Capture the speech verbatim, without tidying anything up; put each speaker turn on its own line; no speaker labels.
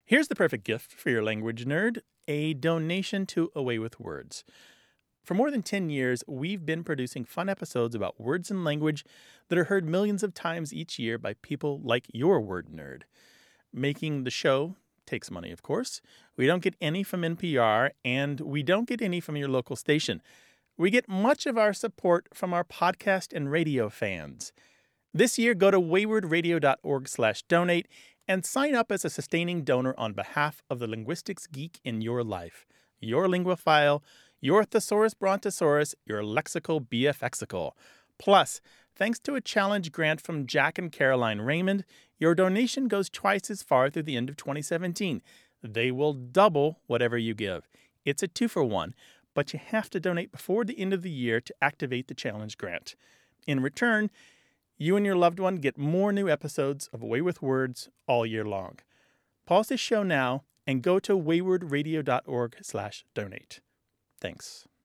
Here's the perfect gift for your language nerd, a donation to A Way with Words. For more than ten years, we've been producing fun episodes about words and language that are heard millions of times each year by people like your word nerd. Making the show takes money, of course. We don't get any from N P R, and we don't get any from your local station. We get much of our support from our podcast and radio fans. This year, go to waywardradio.org slash donate and sign up as a sustaining donor on behalf of the linguistics geek in your life, your linguophile, your thesaurus brontosaurus, your lexical BFXical. Plus, thanks to a challenge grant from Jack and Caroline Raymond, your donation goes twice as far through the end of twenty seventeen. They will double whatever you give. It's a two for one, but you have to donate before the end of the year to activate the challenge grant. In return, you and your loved one get more new episodes of A Way with Words all year long. Pause this show now and go to waywardradio.org slash donate. Thanks.